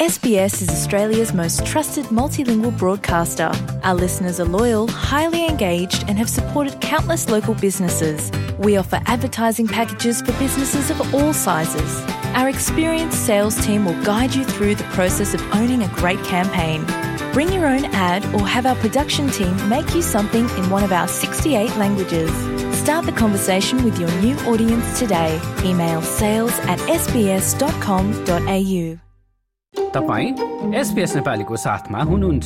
SBS is Australia's most trusted multilingual broadcaster. Our listeners are loyal, highly engaged and have supported countless local businesses. We offer advertising packages for businesses of all sizes. Our experienced sales team will guide you through the process of owning a great campaign. Bring your own ad or have our production team make you something in one of our 68 languages. Start the conversation with your new audience today. Email sales@sbs.com.au. तपाईं SBS नेपालीको साथमा हुनुहुन्छ।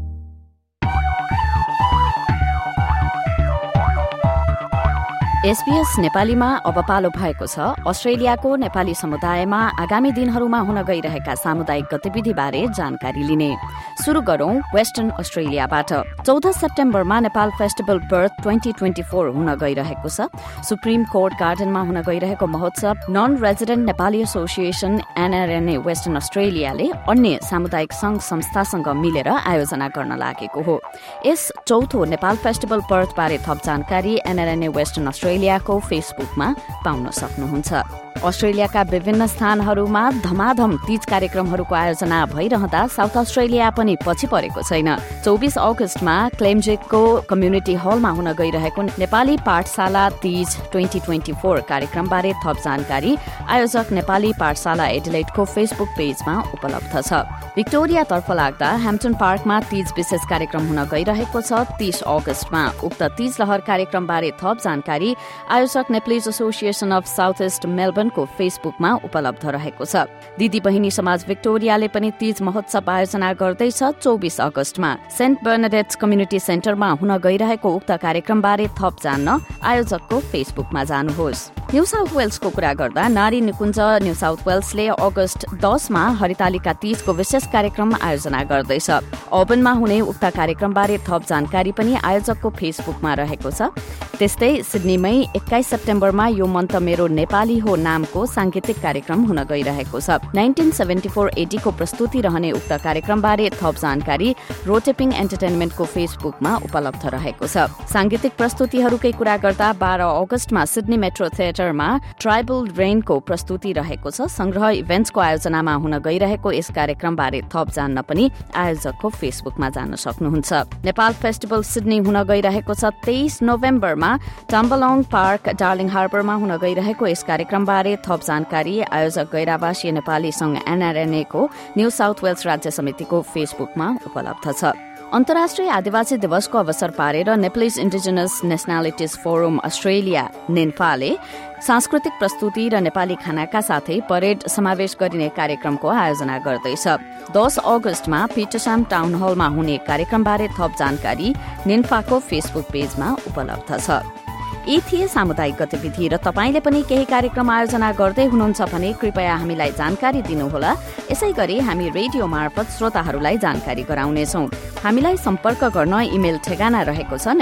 SBS नेपालीमा अब पालो भएको छ अस्ट्रेलियाको नेपाली समुदायमा आगामी दिनहरूमा हुन गइरहेका सामुदायिक गतिविधिबारे जानकारी लिने। सुरु गरौं वेस्टर्न अस्ट्रेलियाबाट। 14 सेप्टेम्बरमा नेपाल फेस्टिभल पर्थ 2024 हुन गइरहेको छ। सुप्रिम कोर्ट गार्डनमा हुन गइरहेको महोत्सव non resident Nepali association NRNA western अस्ट्रेलियाले अन्य सामुदायिक संघ संस्थासँग मिलेर आयोजना गर्न लागेको हो। यस चौथो नेपाल फेस्टिभल पर्थबारे थप जानकारी NRNA वेस्टर्न अस्ट्रेलियाको फेसबुकमा पाउन सक्नुहुन्छ। अस्ट्रेलियाका विभिन्न स्थानहरूमा धमाधम तीज कार्यक्रमहरूको आयोजना भइरहँदा साउथ अस्ट्रेलिया पनि पछि परेको छैन। 24 अगस्तमा क्लेमजेकको कम्युनिटी हलमा हुन गइरहेको नेपाली पाठशाला तीज 2024 कार्यक्रमबारे थप जानकारी आयोजक नेपाली पाठशाला एडिलेडको फेसबुक पेजमा उपलब्ध छ। भिक्टोरियातर्फ लाग्दा ह्याम्पटन पार्कमा तीज विशेष कार्यक्रम हुन गइरहेको छ। 30 अगस्तमा उक्त तीज लहर कार्यक्रमबारे थप जानकारी आयोजक Nepalese association of south east मेलबर्नको फेसबुकमा उपलब्ध रहेको छ। दिदी बहिनी समाज भिक्टोरियाले पनि तीज महोत्सव आयोजना गर्दैछ। 24 अगस्तमा सेन्ट बर्नाडेट्स कम्युनिटी सेन्टरमा हुन गइरहेको उक्त कार्यक्रमबारे थप जान्न आयोजकको फेसबुकमा जानुहोस्। न्यू साउथ वेल्सको कुरा गर्दा नारी निकुञ्ज न्यू साउथ वेल्सले अगस्त 10मा हरितालिका तीजको विशेष कार्यक्रम आयोजना गर्दैछ। ओबनमा हुने उक्त कार्यक्रमबारे थप जानकारी पनि आयोजकको फेसबुकमा रहेको छ। त्यस्तै सिडनीमै 21 सेप्टेम्बरमा यो मन त मेरो नेपाली हो नामको सांगीतिक कार्यक्रम हुन गइरहेको छ। 1974-80 को प्रस्तुति रहने उक्त कार्यक्रमबारे थप जानकारी रोटेपिङ एन्टरटेनमेन्टको फेसबुकमा उपलब्ध रहेको छ। सांगीतिक प्रस्तुतिहरूकै कुरा गर्दा 12 अगस्तमा सिडनी मेट्रो थिएटरमा ट्राइबल रेनको प्रस्तुति रहेको छ। संग्रह इभेन्ट्सको आयोजनामा हुन गइरहेको यस कार्यक्रमबारे थप जान्न पनि आयोजकको फेसबुकमा जान सक्नुहुन्छ। नेपाल फेस्टिभल सिडनी हुन गइरहेको छ। 23 नोभेम्बरमा टम्बलङ पार्क डार्लिङ हार्बरमा हुन गइरहेको यस कार्यक्रमबारे थप जानकारी आयोजक गैरावासीय नेपाली संघ NRNA को न्यू साउथ वेल्स राज्य समितिको फेसबुकमा उपलब्ध छ। अन्तर्राष्ट्रिय आदिवासी दिवसको अवसर पारेर Nepalese indigenous nationalities forum Australia नेन्फाले सांस्कृतिक प्रस्तुति र नेपाली खानाका साथै परेड समावेश गरिने कार्यक्रमको आयोजना गर्दैछ। 10 अगस्तमा पिटरसाम टाउन हलमा हुने कार्यक्रमबारे थप जानकारी नेन्फाको फेसबुक पेजमा उपलब्ध छ। यी थिए सामुदायिक गतिविधि र तपाईले पनि केही कार्यक्रम आयोजना गर्दै हुनुहुन्छ भने कृपया हामीलाई जानकारी दिनुहोला। यसैगरी हामी रेडियो मार्फत श्रोताहरूलाई जानकारी गराउनेछौं। हामीलाई सम्पर्क गर्न इमेल ठेगाना रहेको छ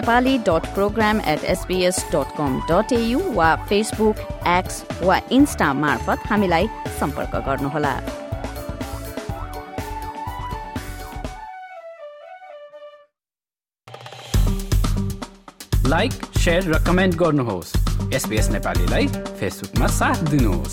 nepali.program@sbs.com.au वा फेसबुक, एक्स वा इन्स्टा मार्फत हामीलाई सम्पर्क गर्नुहोला। लाइक, शेयर र कमेन्ट गर्नुहोस्। SBS नेपालीलाई फेसबुकमा साथ दिनुहोस्।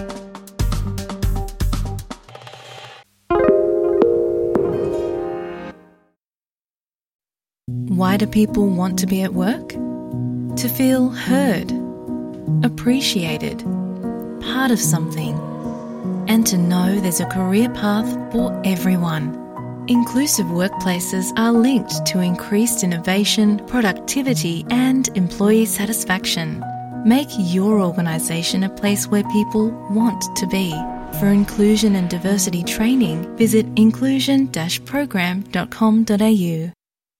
Why do people want to be at work? To feel heard, appreciated, part of something, and to know there's a career path for everyone. Inclusive workplaces are linked to increased innovation, productivity, and employee satisfaction. Make your organisation a place where people want to be. For inclusion and diversity training, visit inclusion-program.com.au.